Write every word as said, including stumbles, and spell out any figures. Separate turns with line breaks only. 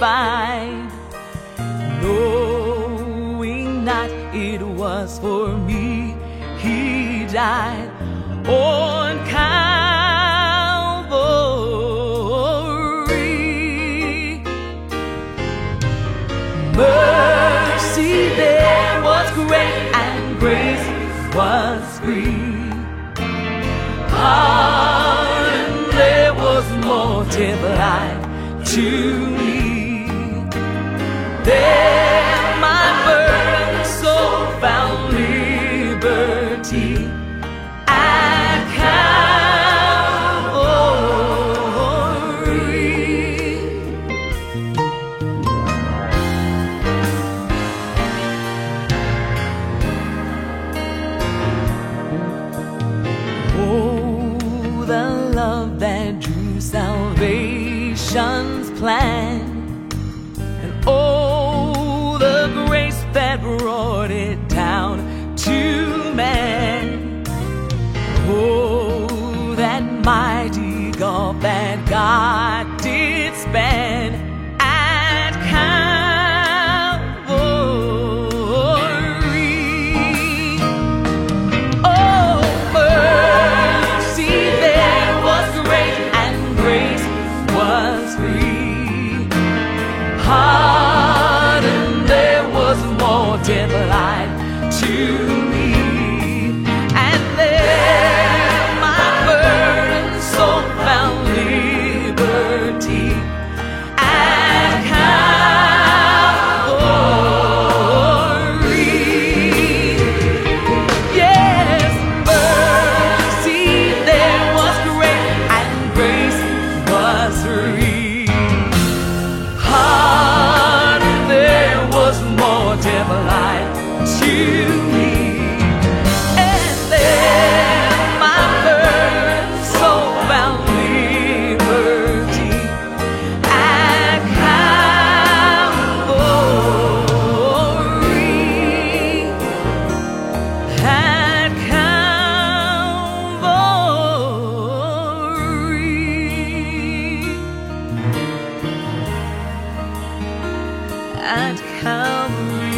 crucified, knowing not it was for me he died on Calvary. Mercy there was great and grace was free. Pardon there was multiplied to me. There my burdened soul found liberty at Calvary. Oh, the love that drew salvation's plan, and oh, the grace that brought it down to man. Oh, that mighty gulf that God did span at Calvary. Oh, mercy there was great and grace was free. Pardon there was multiplied to me. And there my burdened soul found liberty at Calvary. Yes, mercy there was great and grace was free. Pardon there was multiplied to me. And there my burdened soul found liberty at Calvary. At Calvary. At Calvary.